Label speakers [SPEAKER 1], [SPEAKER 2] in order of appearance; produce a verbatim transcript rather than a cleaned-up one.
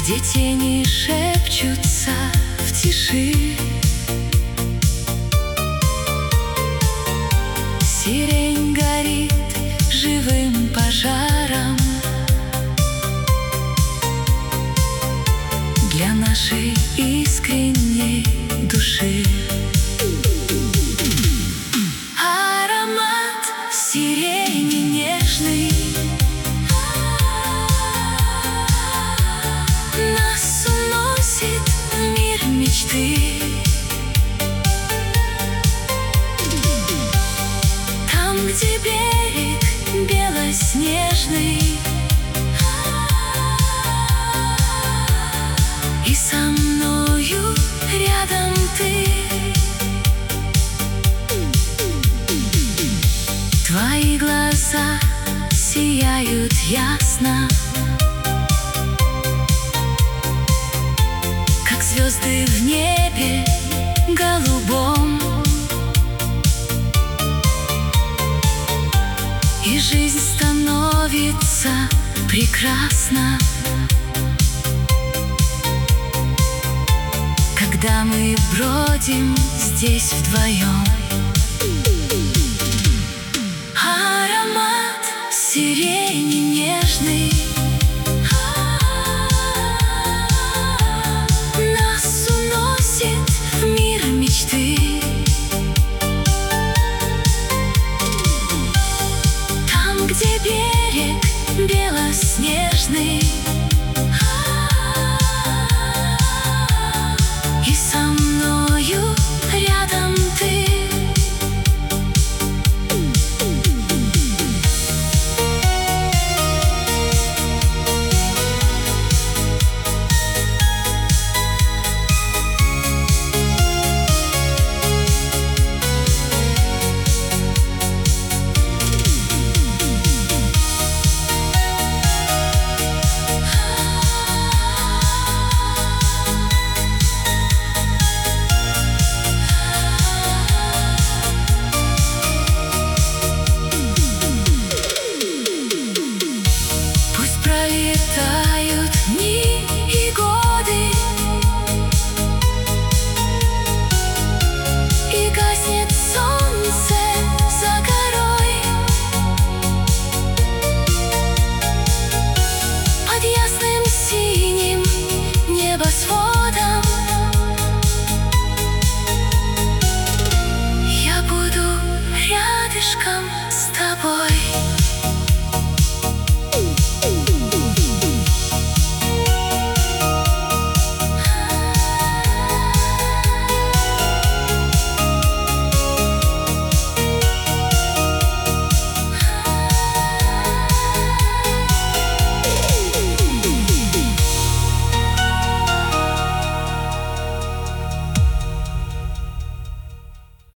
[SPEAKER 1] где тени шепчутся в тиши. Сирень горит живым пожаром для нашей искренней души. Аромат сирени нежный нас уносит в мир мечты. Там, где берег белоснежный, и со мною рядом ты. Твои глаза сияют ясно, как звезды в небе голубом. И жизнь становится прекрасна, когда мы бродим здесь вдвоем. Аромат сирени нежный нас уносит в мир мечты. Там, где берег белоснежный, и со мною рядом ты. Пролетает